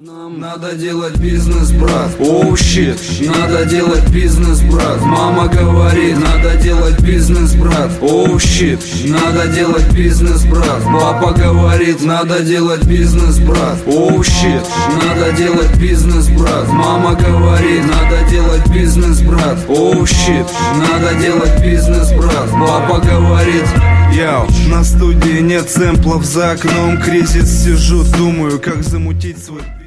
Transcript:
Нам надо делать бизнес, брат. Оу, щит, надо делать бизнес, брат. Мама говорит, надо делать бизнес, брат. Оу, щит, надо делать бизнес, брат. Папа говорит, надо делать бизнес, брат. Оу, щит, надо делать бизнес, брат. Мама говорит, надо делать бизнес, брат. Оу, щит, надо делать бизнес, брат. Папа говорит. Яу, на студии нет сэмплов, за окном кризис, сижу, думаю, как замутить свой